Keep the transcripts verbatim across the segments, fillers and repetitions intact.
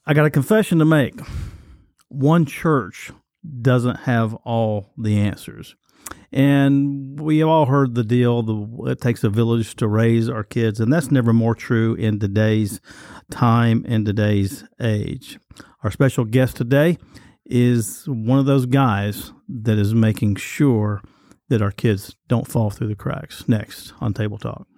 I got a confession to make. One church doesn't have all the answers. And we have all heard the deal, the, it takes a village to raise our kids, and that's never more true in today's time and today's age. Our special guest today is one of those guys that is making sure that our kids don't fall through the cracks. Next on Table Talk.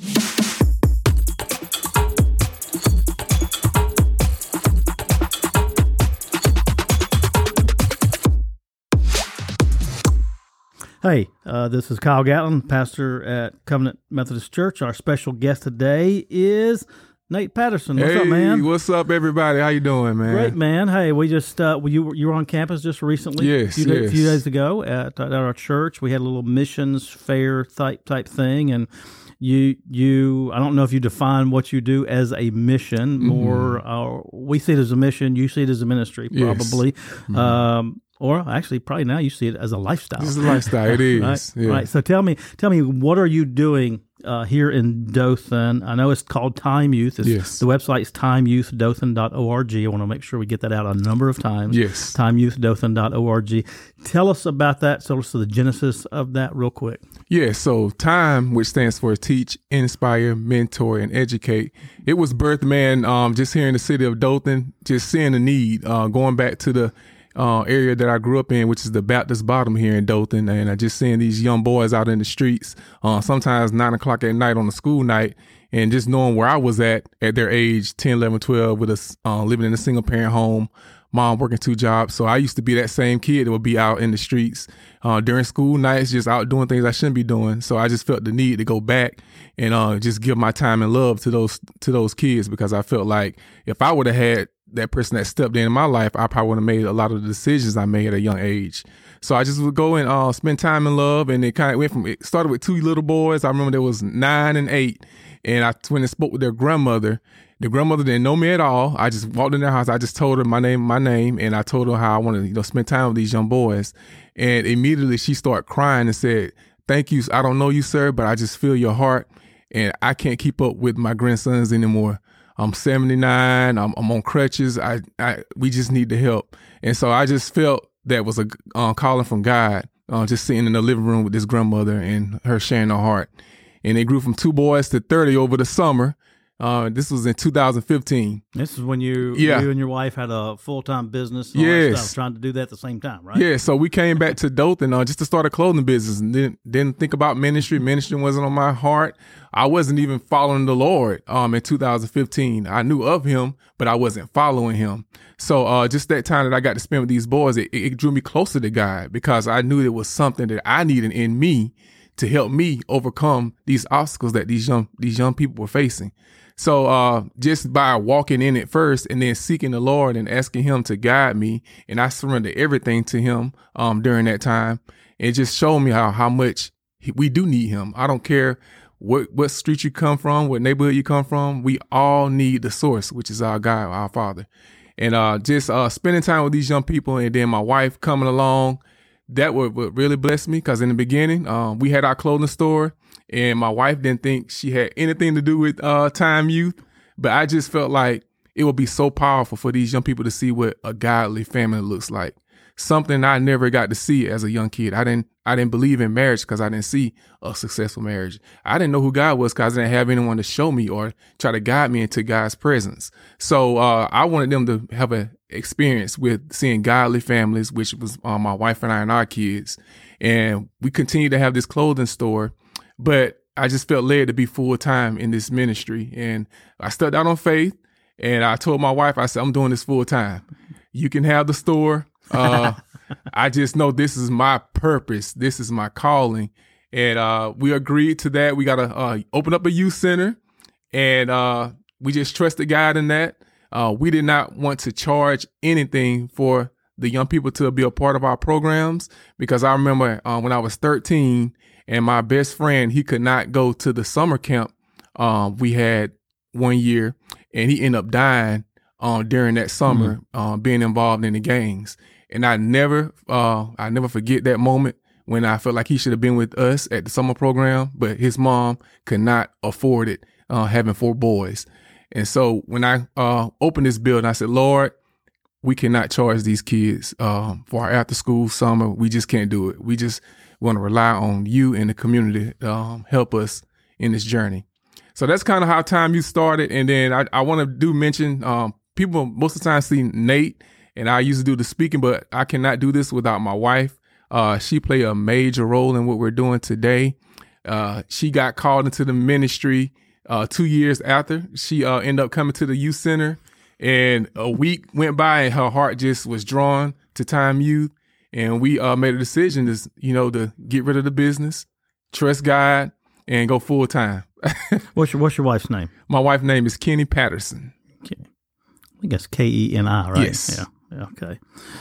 Hey, uh, this is Kyle Gatlin, pastor at Covenant Methodist Church. Our special guest today is Nate Patterson. What's hey, up, man? What's up, everybody? How you doing, man? Great, man. Hey, we just uh, you were, you were on campus just recently. Yes, a few, yes. a few days ago at, at our church. We had a little missions fair type type thing, and you you I don't know if you define what you do as a mission. More, mm-hmm. uh, we see it as a mission. You see it as a ministry, probably. Yes. Mm-hmm. Um, Or actually, probably now you see it as a lifestyle. It's a lifestyle. It is. right? Yeah. right. So tell me, tell me, what are you doing uh, here in Dothan? I know it's called Time Youth. It's, yes. The website is time youth dothan dot org. I want to make sure we get that out a number of times. Yes. time youth dothan dot org. Tell us about that. Tell us the genesis of that real quick. Yeah. So Time, which stands for Teach, Inspire, Mentor, and Educate. It was birthed, man, um, just here in the city of Dothan, just seeing the need, uh, going back to the Uh, area that I grew up in, which is the Baptist Bottom here in Dothan. And I just seeing these young boys out in the streets, uh, sometimes nine o'clock at night on a school night, and just knowing where I was at, at their age, ten, eleven, twelve, with us, uh, living in a single parent home, mom working two jobs. So I used to be that same kid that would be out in the streets, uh, during school nights, just out doing things I shouldn't be doing. So I just felt the need to go back and, uh, just give my time and love to those, to those kids, because I felt like if I would have had that person that stepped in in my life, I probably would have made a lot of the decisions I made at a young age. So I just would go and uh, spend time in love, and it kind of went from, it started with two little boys. I remember there was nine and eight, and I went and spoke with their grandmother. The grandmother didn't know me at all. I just walked in their house. I just told her my name, my name, and I told her how I wanted to, you know, spend time with these young boys. And immediately she started crying and said, "Thank you. I don't know you, sir, but I just feel your heart, and I can't keep up with my grandsons anymore. I'm seventy-nine. I'm, I'm on crutches. I, I, we just need the help." And so I just felt that was a uh, calling from God, uh, just sitting in the living room with this grandmother and her sharing her heart. And it grew from two boys to thirty over the summer. Uh, this was in two thousand fifteen. This is when you, yeah. you and your wife had a full-time business and all yes. that stuff, trying to do that at the same time, right? Yeah, so we came back to Dothan uh, just to start a clothing business, and didn't, didn't think about ministry. Ministry wasn't on my heart. I wasn't even following the Lord um, in two thousand fifteen. I knew of him, but I wasn't following him. So uh, just that time that I got to spend with these boys, it, it drew me closer to God, because I knew it was something that I needed in me to help me overcome these obstacles that these young these young people were facing. So uh, just by walking in it first and then seeking the Lord and asking him to guide me, and I surrendered everything to him um, during that time, it just showed me how, how much we do need him. I don't care what, what street you come from, what neighborhood you come from. We all need the source, which is our God, our Father. And uh, just uh, spending time with these young people, and then my wife coming along, that would, would really bless me, because in the beginning, um, we had our clothing store, and my wife didn't think she had anything to do with uh, Time Youth, but I just felt like it would be so powerful for these young people to see what a godly family looks like. Something I never got to see as a young kid. I didn't I didn't believe in marriage because I didn't see a successful marriage. I didn't know who God was because I didn't have anyone to show me or try to guide me into God's presence. So uh, I wanted them to have an experience with seeing godly families, which was uh, my wife and I and our kids. And we continue to have this clothing store, but I just felt led to be full time in this ministry. And I stepped out on faith, and I told my wife, I said, I'm doing this full time. You can have the store. Uh, I just know this is my purpose. This is my calling. And uh, we agreed to that. We got to uh, open up a youth center, and uh, we just trusted God in that. Uh, we did not want to charge anything for the young people to be a part of our programs, because I remember uh, when I was thirteen and my best friend, he could not go to the summer camp um, we had one year, and he ended up dying uh, during that summer, mm-hmm. uh, being involved in the gangs. And I never, uh, I never forget that moment when I felt like he should have been with us at the summer program, but his mom could not afford it, uh, having four boys. And so when I uh, opened this building, I said, Lord, we cannot charge these kids um, for our after school summer. We just can't do it. We just want to rely on you and the community to um, help us in this journey. So that's kind of how Time Youth started. And then I, I want to do mention, um, people most of the time see Nate, and I used to do the speaking, but I cannot do this without my wife. Uh, she played a major role in what we're doing today. Uh, she got called into the ministry uh, two years after. She uh, ended up coming to the youth center, and a week went by and her heart just was drawn to Time Youth. And we uh, made a decision to, you know, to get rid of the business, trust God, and go full time. what's your What's your wife's name? My wife's name is Kenny Patterson. Okay. I think that's K E N I, right? Yes. Yeah. Yeah. Okay.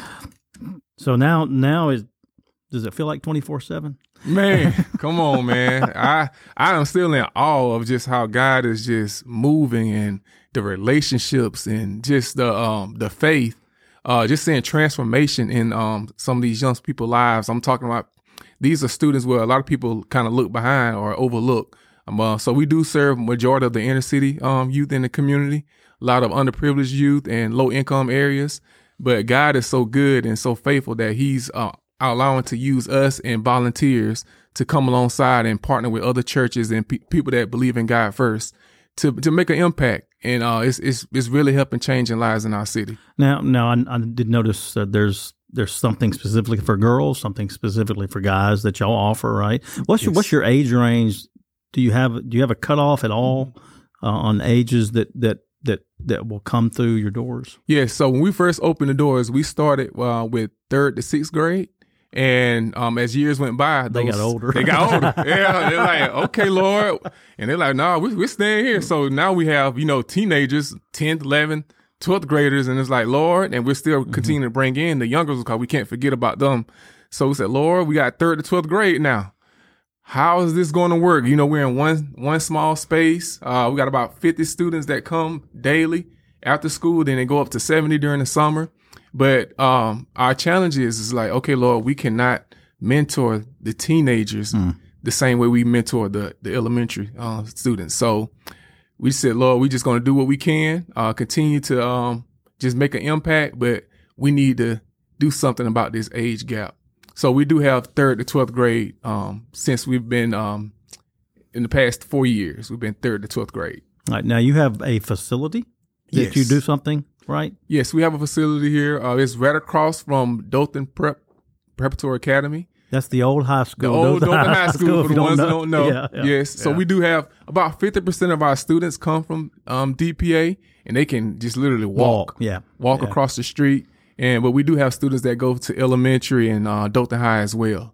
So now, now is does it feel like twenty-four seven? Man, come on, man. I I am still in awe of just how God is just moving, and the relationships and just the um the faith. Uh, just seeing transformation in um some of these young people's lives. I'm talking about these are students where a lot of people kind of look behind or overlook. Um, uh, so we do serve majority of the inner city um youth in the community, a lot of underprivileged youth and low income areas. But God is so good and so faithful that He's uh, allowing to use us and volunteers to come alongside and partner with other churches and pe- people that believe in God first to to make an impact. And uh, it's it's it's really helping changing lives in our city. Now, now I, I did notice that there's there's something specifically for girls, something specifically for guys that y'all offer, right? What's your Yes. What's your age range? Do you have Do you have a cutoff at all uh, on ages that that that that will come through your doors? Yeah. So when we first opened the doors, we started uh, with third to sixth grade. And um, as years went by, They those, got older. They got older. Yeah, they're like, okay, Lord, and they're like, no, nah, we, we're staying here. So now we have, you know, teenagers, tenth, eleventh, twelfth graders, and it's like, Lord, and we're still mm-hmm. continuing to bring in the youngers because we can't forget about them. So we said, Lord, we got third to twelfth grade now. How is this going to work? You know, we're in one one small space. Uh, we got about fifty students that come daily after school. Then they go up to seventy during the summer. But um, our challenge is, is like, okay, Lord, we cannot mentor the teenagers mm. the same way we mentor the, the elementary uh, students. So we said, Lord, we're just going to do what we can, uh, continue to um, just make an impact, but we need to do something about this age gap. So we do have third to twelfth grade um, since we've been um, in the past four years. We've been third to twelfth grade. All right. Now you have a facility that Yes. you do something, right? Yes, we have a facility here. Uh, it's right across from Dothan Prep Preparatory Academy. That's the old high The school. old Dothan Dothan High School, if for you the ones that don't know. Yeah, yeah, yes. So yeah. we do have about fifty percent of our students come from um, D P A, and they can just literally walk, Walk, yeah, walk yeah. across the street. And but we do have students that go to elementary and uh, Dothan High as well.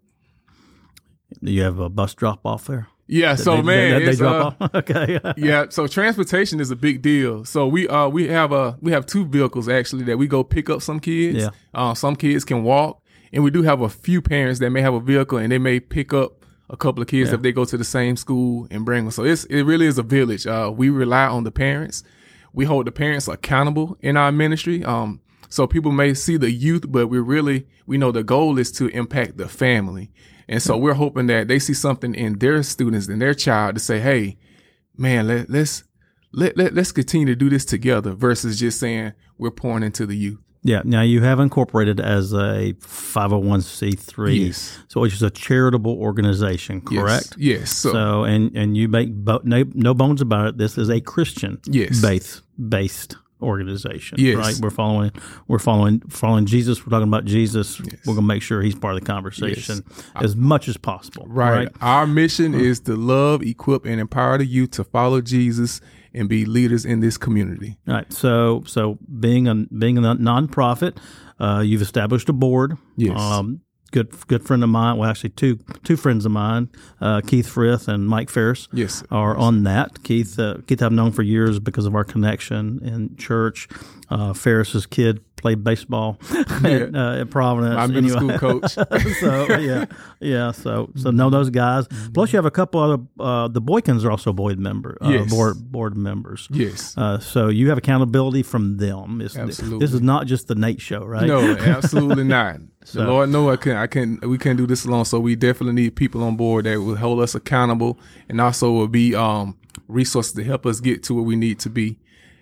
Do you have a bus drop off there? Yeah. So they, man, they, they it's, drop uh, off. Okay. yeah, so transportation is a big deal. So we uh we have a we have two vehicles actually that we go pick up some kids. Yeah. Uh, some kids can walk, and we do have a few parents that may have a vehicle and they may pick up a couple of kids Yeah. if they go to the same school and bring them. So it's it really is a village. Uh, we rely on the parents. We hold the parents accountable in our ministry. Um, so people may see the youth, but we really we know the goal is to impact the family. And so we're hoping that they see something in their students and their child to say, hey, man, let, let's let, let, let's continue to do this together versus just saying we're pouring into the youth. Yeah. Now you have incorporated as a five oh one c three, Yes. so which is a charitable organization, correct? Yes. yes. So, So, and and you make bo- no, no bones about it. This is a Christian Yes. based based organization. Yes. Right. We're following we're following following Jesus. We're talking about Jesus. Yes. We're gonna make sure he's part of the conversation as much as possible. right. Right. Our mission is to love, equip, and empower the youth to follow Jesus and be leaders in this community. All right. So so being a being a nonprofit, uh, you've established a board. Yes. Um, good good friend of mine. Well, actually, two two friends of mine, uh, Keith Frith and Mike Ferris, Yes. are on that. Keith uh, Keith I've known for years because of our connection in church. Uh, Ferris's kid played baseball at, uh, at Providence. My middle Anyway. school coach. so yeah, yeah. So so know those guys. Plus, you have a couple other. Uh, the Boykins are also board member uh, Yes. board board members. Yes. Uh, so you have accountability from them. It's, Absolutely. This is not just the Nate show, right? No, absolutely not. So- the Lord know I can I can we can't do this alone. So we definitely need people on board that will hold us accountable and also will be um resources to help us get to where we need to be.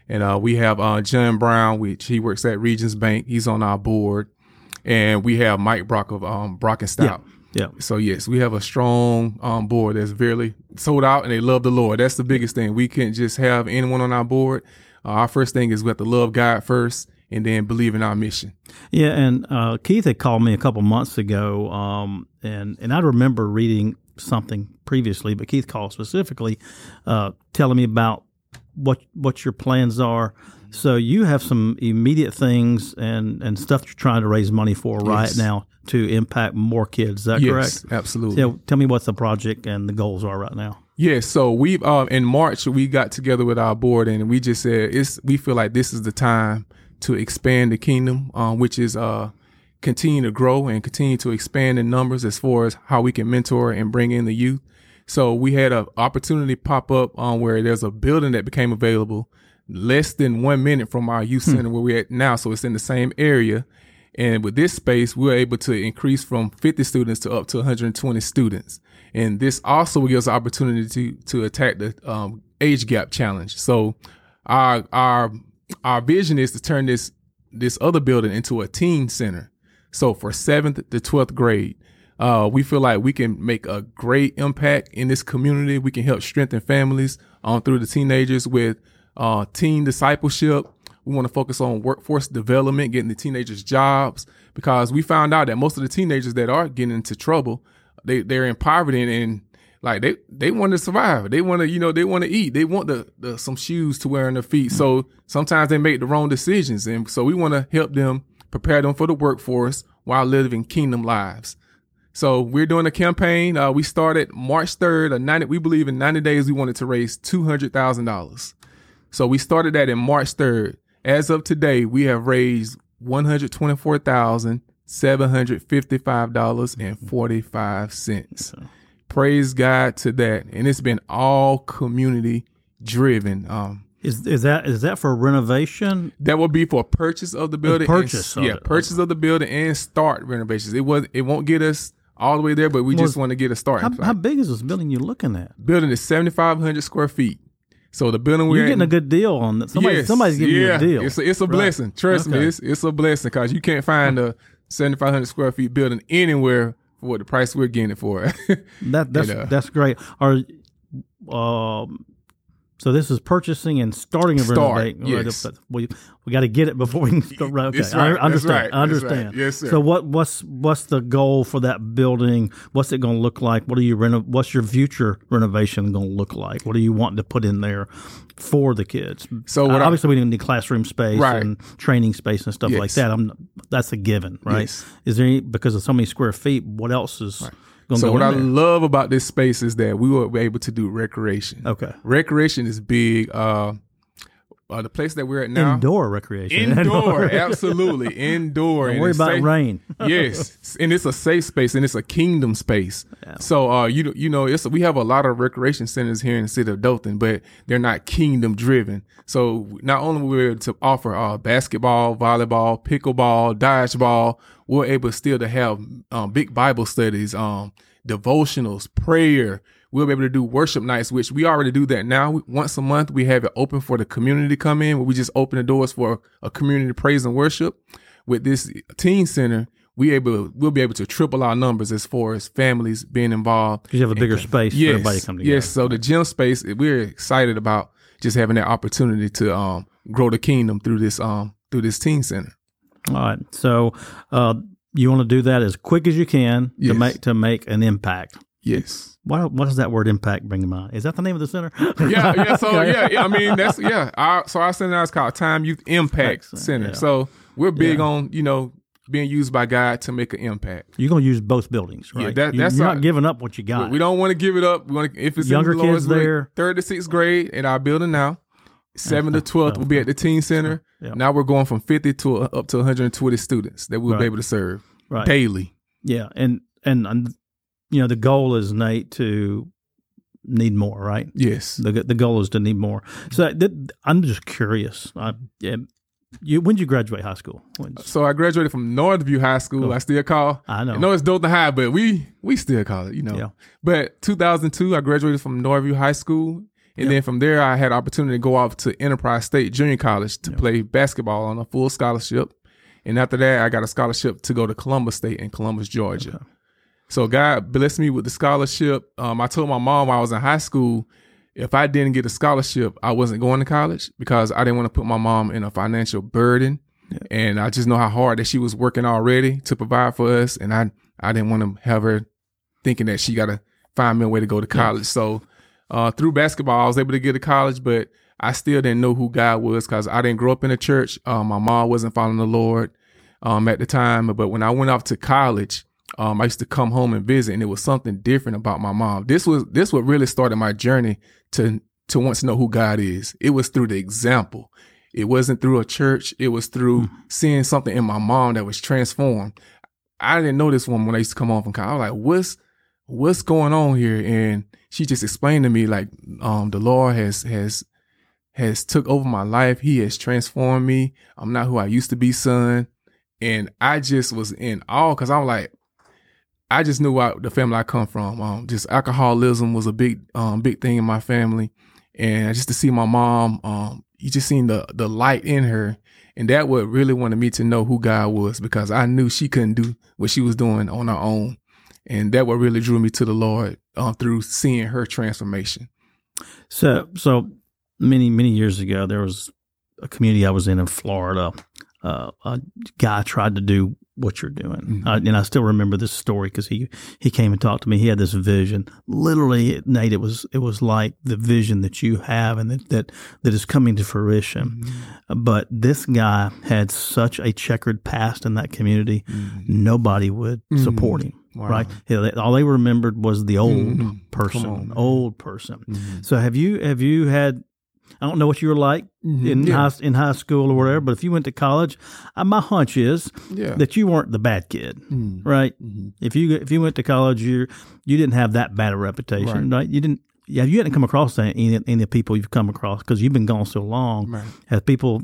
And uh, we have uh, John Brown, which he works at Regions Bank. He's on our board. And we have Mike Brock of um, Brock and Stout. Yeah. So, yes, we have a strong um, board that's very sold out and they love the Lord. That's the biggest thing. We can't just have anyone on our board. Uh, our first thing is we have to love God first and then believe in our mission. Yeah, and uh, Keith had called me a couple months ago, um, and, and I remember reading something previously, but Keith called specifically uh, telling me about what what your plans are. So you have some immediate things and, and stuff you're trying to raise money for yes. right now to impact more kids. Is that yes, correct? Yes, absolutely. So tell me what the project and the goals are right now. Yes, so we um, in March we got together with our board and we just said it's we feel like this is the time to expand the kingdom, um, which is uh, continue to grow and continue to expand in numbers as far as how we can mentor and bring in the youth. So we had an opportunity pop up um, where there's a building that became available less than one minute from our youth center hmm. where we're at now. So it's in the same area. And with this space, we were able to increase from fifty students to up to one hundred twenty students. And this also gives us an opportunity to, to attack the um, age gap challenge. So our our our vision is to turn this this other building into a teen center. So for seventh to twelfth grade, uh, we feel like we can make a great impact in this community. We can help strengthen families um, through the teenagers with uh, teen discipleship. We want to focus on workforce development, getting the teenagers jobs, because we found out that most of the teenagers that are getting into trouble, they, they're in poverty and, and like they, they want to survive. They want to, you know, they want to eat. They want the, the some shoes to wear on their feet. So sometimes they make the wrong decisions. And so we want to help them, prepare them for the workforce while living kingdom lives. So we're doing a campaign. Uh, we started March third. A ninety, we believe in ninety days, we wanted to raise two hundred thousand dollars. So we started that in March third. As of today, we have raised one hundred twenty-four thousand seven hundred fifty-five dollars and forty-five cents. Okay. Praise God to that. And it's been all community driven. Um, Is is that is that for renovation? That will be for purchase of the building. The purchase, and, of yeah, it. purchase of the building and start renovations. It was it won't get us all the way there, but we well, just want to get a start. How, how big is this building you're looking at? Building is seventy-five hundred square feet. So the building we're you're getting in, a good deal on that. Somebody, yes, somebody's giving yeah, you a deal. It's a, it's a right. blessing. Trust okay. me, it's it's a blessing because you can't find a seventy-five hundred square feet building anywhere for what the price we're getting it for. that that's and, uh, that's great. Are um. So this is purchasing and starting a renovation. Yes. We we got to get it before we can start. Okay, right, I understand. right, I understand. Right. Yes, sir. So what what's what's the goal for that building? What's it going to look like? What are you reno- What's your future renovation going to look like? What are you wanting to put in there for the kids? So what uh, obviously I, we need classroom space right. and training space and stuff yes. like that. I'm that's a given, right? Yes. Is there any, because of so many square feet? What else is? Right. So go what I there. love about this space is that we were able to do recreation. Okay. Recreation is big. Uh, uh, the place that we're at now. Indoor recreation. Indoor, absolutely. Indoor. Don't worry about safe, rain. Yes. And it's a safe space and it's a kingdom space. Yeah. So, uh, you, you know, it's, we have a lot of recreation centers here in the city of Dothan, but they're not kingdom driven. So not only were we able to offer uh, basketball, volleyball, pickleball, dodgeball, we're able still to have um, big Bible studies, um, devotionals, prayer. We'll be able to do worship nights, which we already do that now. Once a month, we have it open for the community to come in, where we just open the doors for a community praise and worship. With this teen center, we able we'll be able to triple our numbers as far as families being involved. Because you have a bigger space yes, for everybody to come together. Yes, so the gym space, we're excited about just having that opportunity to um, grow the kingdom through this um through this teen center. All right, so uh, you want to do that as quick as you can yes. to make to make an impact. Yes. What what does that word impact bring to mind? Is that the name of the center? yeah, yeah. So yeah, yeah, I mean that's yeah. Our, so our center is called Time Youth Impact Excellent. Center. Yeah. So we're big yeah. on you know being used by God to make an impact. You're gonna use both buildings, right? Yeah, that, you, that's you're our, not giving up what you got. We don't want to give it up. We want to, if it's younger in the kids grade, there, third to sixth grade in our building now. Seventh to twelfth will be at the teen center. Yep. Now we're going from fifty to uh, up to one hundred twenty students that we'll right. be able to serve right. daily. Yeah, and and um, you know the goal is, Nate, to need more, right? Yes. The the goal is to need more. So th- I'm just curious. I, yeah, you when did you graduate high school? When, so I graduated from Northview High School. Cool. I still call. I know. I know it's Dothan High, but we we still call it. You know. Yeah. But two thousand two, I graduated from Northview High School, And Yep. then from there, I had opportunity to go off to Enterprise State Junior College to Yep. play basketball on a full scholarship. And after that, I got a scholarship to go to Columbus State in Columbus, Georgia. Okay. So God blessed me with the scholarship. Um, I told my mom while I was in high school, if I didn't get a scholarship, I wasn't going to college because I didn't want to put my mom in a financial burden. Yeah. And I just know how hard that she was working already to provide for us. And I, I didn't want to have her thinking that she got to find me a way to go to college. Yeah. So uh, through basketball, I was able to get to college, but I still didn't know who God was because I didn't grow up in a church. Um, my mom wasn't following the Lord um, at the time. But when I went off to college, um, I used to come home and visit, and it was something different about my mom. This was this what really started my journey to to want to know who God is. It was through the example. It wasn't through a church. It was through mm. seeing something in my mom that was transformed. I didn't know this woman when I used to come home from college. I was like, what's what's going on here? And she just explained to me like um, the Lord has has has took over my life. He has transformed me. I'm not who I used to be, son. And I just was in awe because I'm like, I just knew what the family I come from. Um, just alcoholism was a big, um, big thing in my family. And just to see my mom, um, you just seen the, the light in her. And that what really wanted me to know who God was, because I knew she couldn't do what she was doing on her own. And that what really drew me to the Lord uh, through seeing her transformation. So, so many, many years ago, there was a community I was in in Florida. Uh, a guy tried to do what you're doing. Mm-hmm. I, and I still remember this story because he, he came and talked to me. He had this vision. Literally, Nate, it was it was like the vision that you have and that that, that is coming to fruition. Mm-hmm. But this guy had such a checkered past in that community, mm-hmm. nobody would mm-hmm. support him. Wow. Right? Yeah, all they remembered was the old mm-hmm. person, old person. Mm-hmm. So have you have you had, I don't know what you were like mm-hmm. in yeah. high in high school or whatever, but if you went to college, uh, my hunch is yeah. that you weren't the bad kid, mm-hmm. right? Mm-hmm. If you if you went to college, you you didn't have that bad a reputation, right? right? You didn't. Yeah, you hadn't come across any any of the people you've come across because you've been gone so long. Right. Have people?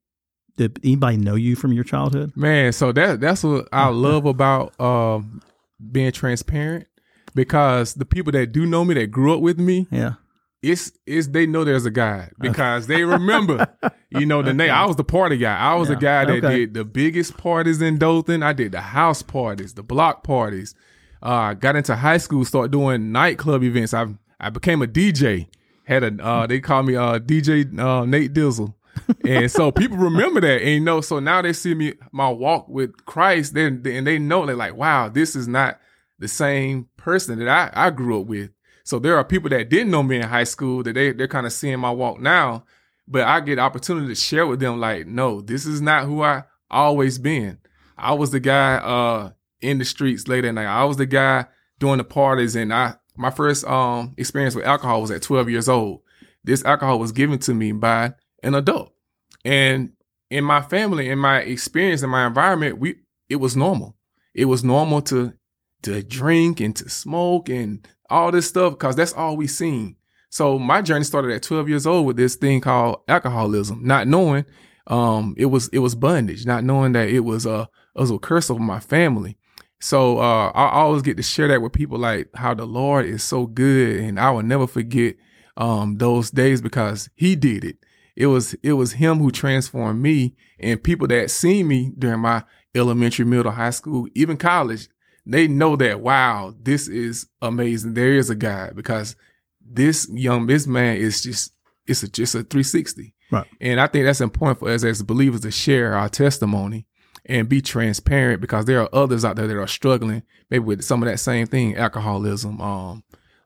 Did anybody know you from your childhood? Man, so that that's what I love about um, being transparent, because the people that do know me, that grew up with me, yeah. It's it's they know there's a God, because they remember, you know, the name. I was the party guy. I was yeah. the guy that okay. did the biggest parties in Dothan. I did the house parties, the block parties. Uh, got into high school, started doing nightclub events. I I became a D J. Had a uh, they call me uh, D J uh, Nate Dizzle, and so people remember that. And you know, so now they see me my walk with Christ, then and they know they're like, wow, this is not the same person that I, I grew up with. So there are people that didn't know me in high school that they, they're kind of seeing my walk now, but I get opportunity to share with them like, no, this is not who I always been. I was the guy uh, in the streets late at night. I was the guy doing the parties, and I my first um, experience with alcohol was at twelve years old. This alcohol was given to me by an adult. And in my family, in my experience, in my environment, we it was normal. It was normal to to drink and to smoke and all this stuff, because that's all we seen. So my journey started at twelve years old with this thing called alcoholism, not knowing um, it was it was bondage, not knowing that it was a it was a curse over my family. So uh, I always get to share that with people, like how the Lord is so good, and I will never forget um, those days, because He did it. It was it was Him who transformed me, and people that seen me during my elementary, middle, high school, even college, they know that, wow, this is amazing. There is a God, because this young, this man is just, it's a, just a three sixty. Right. And I think that's important for us as believers to share our testimony and be transparent, because there are others out there that are struggling maybe with some of that same thing, alcoholism, um,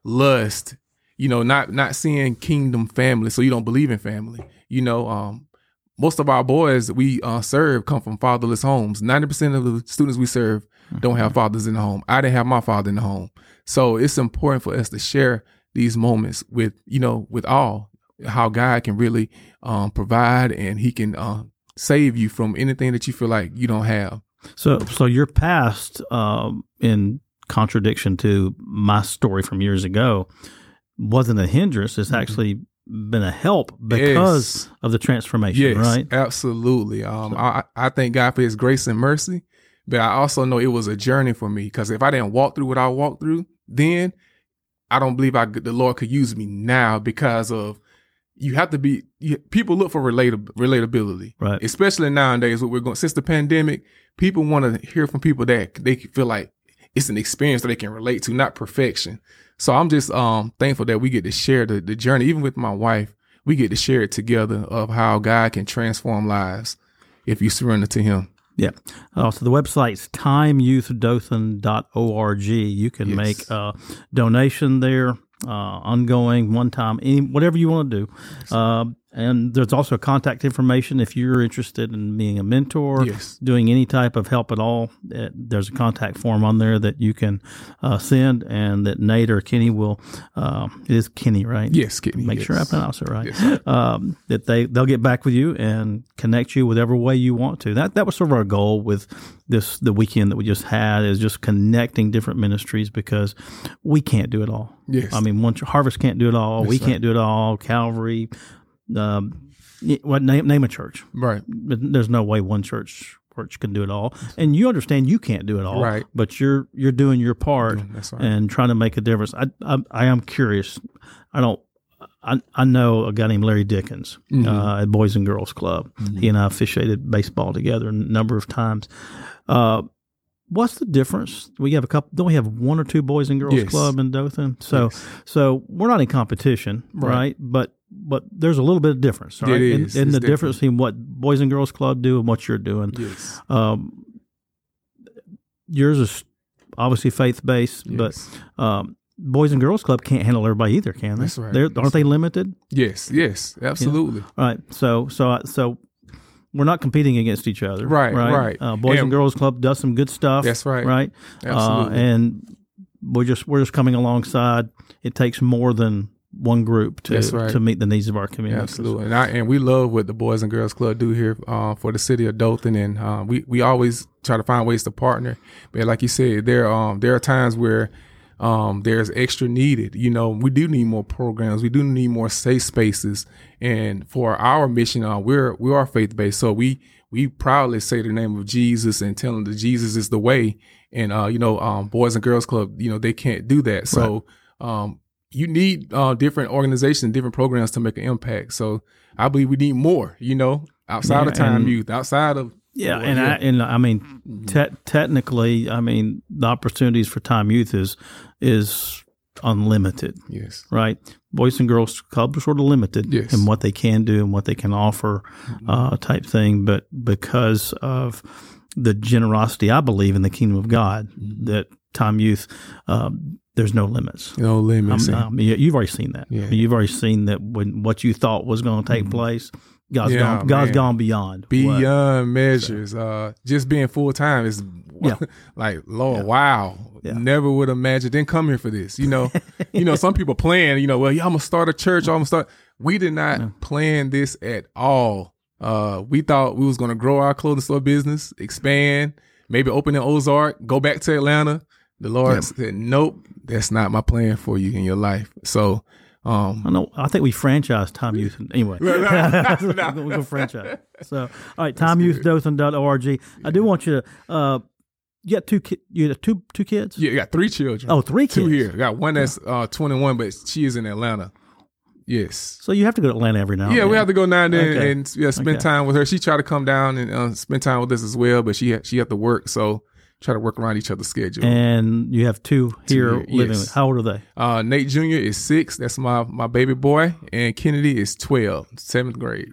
lust, you know, not, not seeing kingdom family. So you don't believe in family, you know, um, most of our boys that we uh, serve come from fatherless homes. ninety percent of the students we serve don't have fathers in the home. I didn't have my father in the home. So it's important for us to share these moments with, you know, with all, how God can really um, provide, and He can uh, save you from anything that you feel like you don't have. So, so your past, um, in contradiction to my story from years ago, wasn't a hindrance. It's mm-hmm. actually been a help because yes. of the transformation, yes, right? Absolutely. Um, So- I, I thank God for His grace and mercy, but I also know it was a journey for me, because if I didn't walk through what I walked through, then I don't believe I the Lord could use me now because of you have to be you, people look for relatable relatability, right? Especially nowadays, what we're going since the pandemic, people want to hear from people that they feel like it's an experience that they can relate to, not perfection. So I'm just um thankful that we get to share the, the journey, even with my wife. We get to share it together of how God can transform lives if you surrender to Him. Yeah. Also, the website's time youth dothan dot org. You can Yes. make a donation there, uh, ongoing, one time, any, whatever you want to do. Uh, and there's also contact information if you're interested in being a mentor, Yes. doing any type of help at all. Uh, there's a contact form on there that you can uh, send, and that Nate or Kenny will. Uh, it is Kenny, right? Yes, Kenny. Make yes. sure I pronounce it right. Yes, sir. um, that they they'll get back with you and connect you whatever way you want to. That that was sort of our goal with this the weekend that we just had, is just connecting different ministries, because we can't do it all. Yes. I mean, one Harvest can't do it all. That's we right. can't do it all. Calvary, um, what name name a church? Right. But there's no way one church. Church can do it all, and you understand you can't do it all, Right. but you're you're doing your part That's right. and trying to make a difference. I I, I am curious. I don't. I, I know a guy named Larry Dickens Mhm. uh, at Boys and Girls Club. Mhm. He and I officiated baseball together a number of times. Uh, what's the difference? We have a couple. Don't we have one or two Boys and Girls Yes. Club in Dothan? So Yes. so we're not in competition, Right. right? But but there's a little bit of difference, right? It in, is. in It's the difference between what Boys and Girls Club do and what you're doing. Yes. Um, yours is obviously faith based, Yes. but um, Boys and Girls Club can't handle everybody either, can they? That's right. They're, That's aren't they limited? Yes. Yes. Absolutely. Right. So so so we're not competing against each other. Right, right. Uh, Boys and, And- Girls Club does some good stuff. That's right. Right. Absolutely. Uh, and we're just we're just coming alongside. It takes more than one group to That's right. to meet the needs of our community. Absolutely, and I and we love what the Boys and Girls Club do here uh, for the city of Dothan, and uh, we we always try to find ways to partner. But like you said, there um there are times where um there's extra needed. You know, we do need more programs. We do need more safe spaces, and for our mission, uh, we're we are faith based, so we we proudly say the name of Jesus and tell them that Jesus is the way. And uh, you know, um, Boys and Girls Club, you know, they can't do that. So um. You need uh, different organizations, different programs to make an impact. So I believe we need more, you know, outside Yeah, of Time and- Youth, outside of. Yeah, well, and yeah. I and I mean, te- technically, I mean, the opportunities for Time Youth is is unlimited, Yes. right? Boys and Girls Club are sort of limited Yes. in what they can do and what they can offer, uh, type thing. But because of the generosity, I believe in the kingdom of God, that Time Youth, um, there's no limits. No limits. Um, um, you- you've already seen that. Yeah. You've already seen that when what you thought was going to take place, God's Yeah, gone. God's man. gone beyond. what- Beyond measures. Uh, just being full time is Yeah. like, Lord, Yeah. wow. Yeah. Never would imagine. Didn't come here for this. You know, you know, some people plan, you know, well, yeah, I'm going to start a church. I'm going to start. We did not plan this at all. Uh, we thought we was going to grow our clothing store business, expand, maybe open in Ozark, go back to Atlanta. The Lord Yeah. said, nope, that's not my plan for you in your life. So, um, I know. I think we franchised Time Youth. Anyway, No, no, no. we're going to franchise. So, all right, time youth dothan dot org. I do want you to. Uh, you got two. Ki- you got two two kids. yeah, I got three children. Oh, three kids. Two here. I got one that's uh, twenty-one, but she is in Atlanta. Yes. So you have to go to Atlanta every now. and Yeah, we then. have to go now and then Okay. and yeah, spend Okay. time with her. She tried to come down and uh, spend time with us as well, but she had, she had to work, so try to work around each other's schedule. And you have two here here, living. yes. How old are they? Uh, Nate Junior is six. That's my my baby boy, and Kennedy is twelve, seventh grade.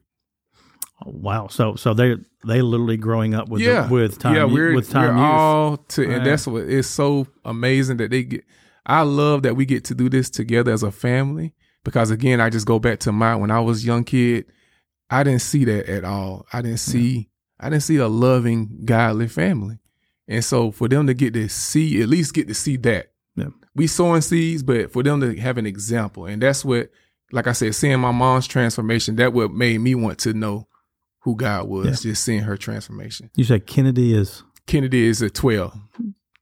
Oh, wow. So so they they literally growing up with yeah, the, with time yeah, we're with time we're youth. all to, Right. and that's what it's so amazing that they get. I love that we get to do this together as a family because again, I just go back to my when I was a young kid. I didn't see that at all. I didn't see I didn't see a loving, godly family, and so for them to get to see, at least get to see that. Yeah. We sowing seeds, but for them to have an example, and that's what, like I said, seeing my mom's transformation, that what made me want to know who God was, Yeah. just seeing her transformation. You said Kennedy is Kennedy is at twelve.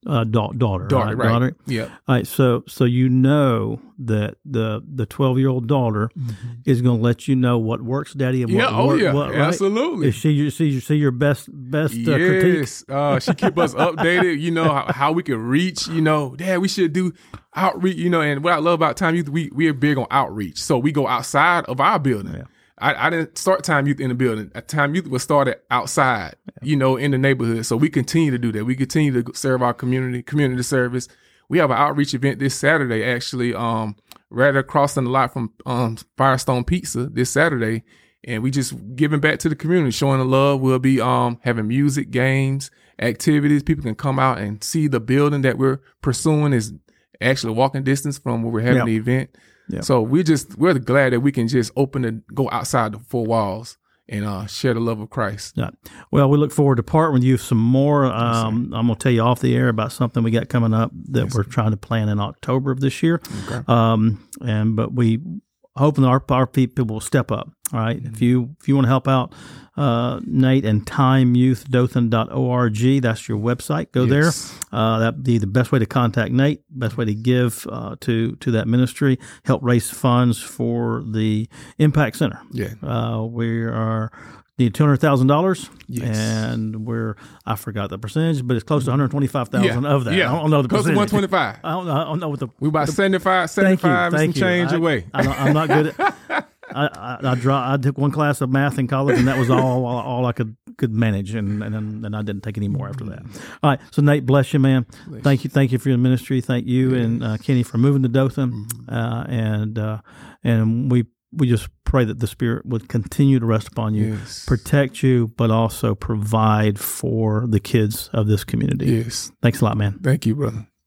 uh, da- daughter, Daughter, right? right. Daughter. Yep. All right. So so you know that the the twelve year old daughter mm-hmm. is going to let you know what works, Daddy, and what yeah, oh work, yeah, what, right? absolutely. Is she your see see your best best uh, yes, critique? uh, she keep us updated. You know how, how we can reach. You know, Dad, we should do outreach. You know, and what I love about Time Youth, we we are big on outreach. So we go outside of our building. Yeah. I, I didn't start Time Youth in the building. Time Youth was started outside, yeah. you know, in the neighborhood. So we continue to do that. We continue to serve our community, community service. We have an outreach event this Saturday, actually, um, right across the lot from um, Firestone Pizza this Saturday. And we just giving back to the community, showing the love. We'll be um, having music, games, activities. People can come out and see the building that we're pursuing is actually walking distance from where we're having yep. the event. Yep. So we just we're glad that we can just open and go outside the four walls and uh, share the love of Christ. Yeah. Well, we look forward to partnering with you some more. Um, I'm going to tell you off the air about something we got coming up that yes, we're sir. trying to plan in October of this year. Okay. Um, and but we hoping our our people will step up. All right. Mm-hmm. If you if you want to help out, uh, Nate and time youth dothan dot org, that's your website. Go yes. there. Uh, that'd be the best way to contact Nate, best way to give uh, to to that ministry, help raise funds for the Impact Center. Yeah. Uh, we are need two hundred thousand dollars, yes. and we're I forgot the percentage, but it's close to one hundred twenty five thousand yeah. of that. Yeah. I don't know the close percentage. to one twenty five. I don't know. I don't know what the we about the, seventy five, seventy five, and some change I, away. I, I'm not good at. I, I, I draw. I took one class of math in college, and that was all all, all I could could manage, and and then I didn't take any more after that. All right, so Nate, bless you, man. Bless thank you, thank you for your ministry. Thank you yes. and uh, Kenny for moving to Dothan, mm-hmm. uh, and uh, and we we just pray that the Spirit would continue to rest upon you, yes. protect you, but also provide for the kids of this community. Yes, thanks a lot, man. Thank you, brother.